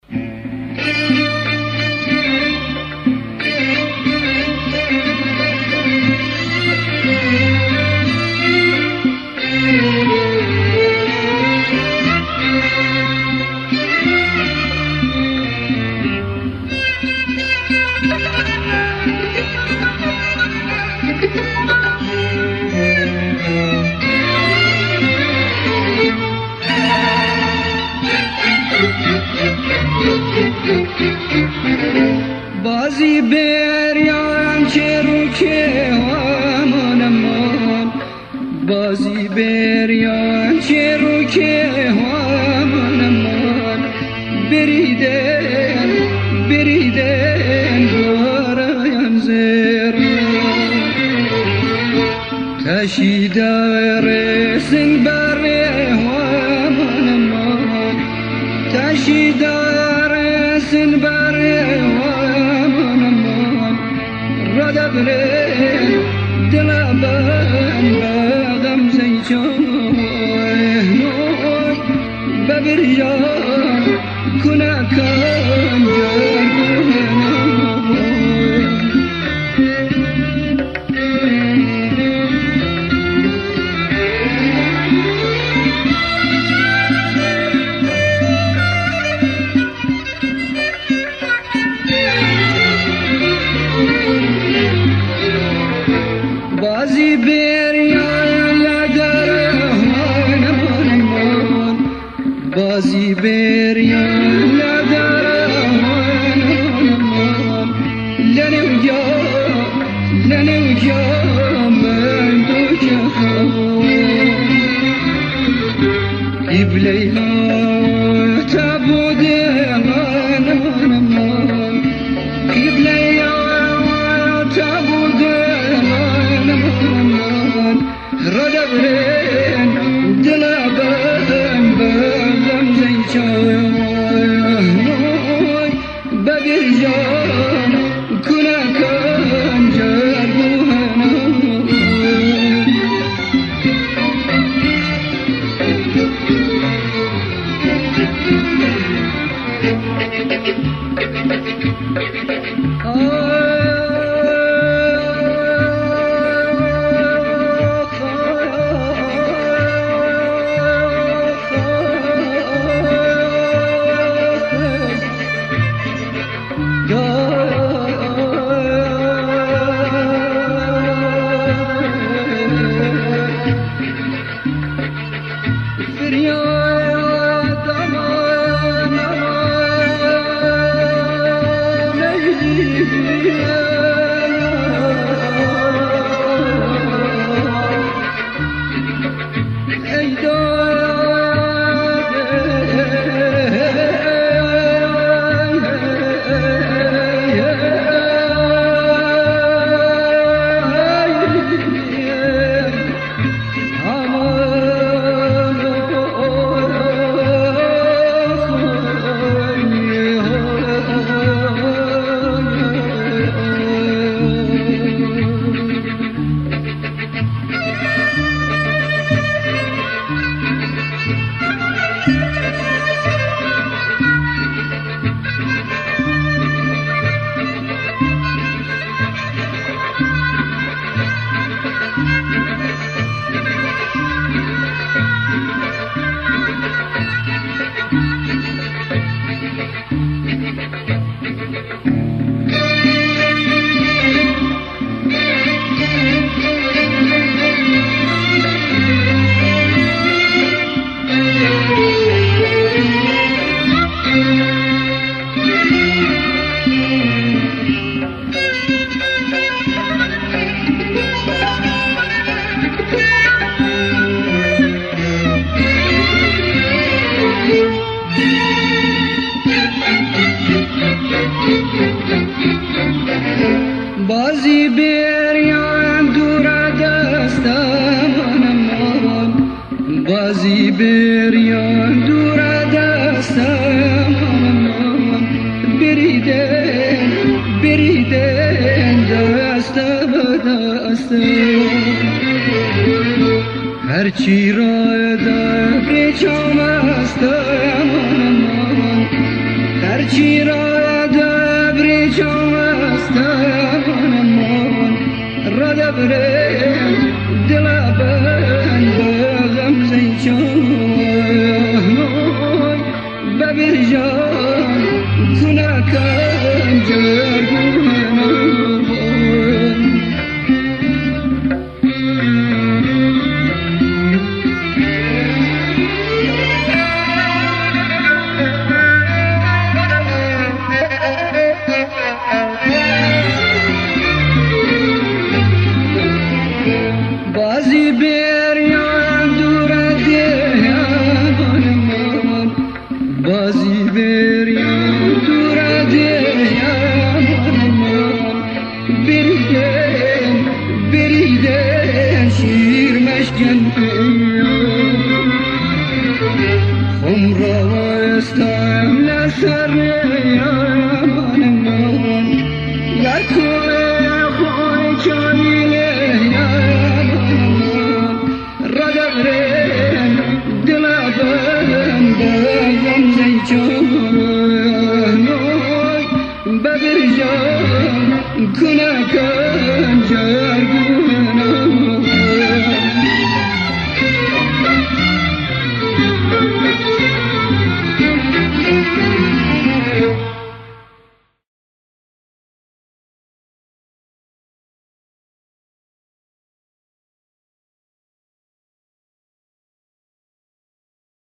بازی بریان چه رو که همان امان، بازی بریان چه رو که همان امان، بریدن بریدن برایم زر تشیده رسن بر همان امان، تشیده رسن بر دبرين دلابان باغم زيجان نوي ببرجان كنا كان جاربونا بازی بریان لدره همان، بازی بریان لدره همان، لنوجا من دو جهان إبليها تبود همان، إبليها تبود ردبرين دلابان باغم زيجان نوي ببرجان كنا كان جاربونا بازی بریان دور دستم امان، بازی بریان دور دستم امان، بریدن بریدن دست به دست، هرچی را در چام است امان، هرچی را دبری چاستانم را دبری دل بند بغم زیچان ببر جان کنکم جرگونم بازی بریان دور دیمان بازی بریان دور دیمان بریدن شیر مشکن خم را استایم لسر یمان لکوه خوی چانیله ببر جان کنکم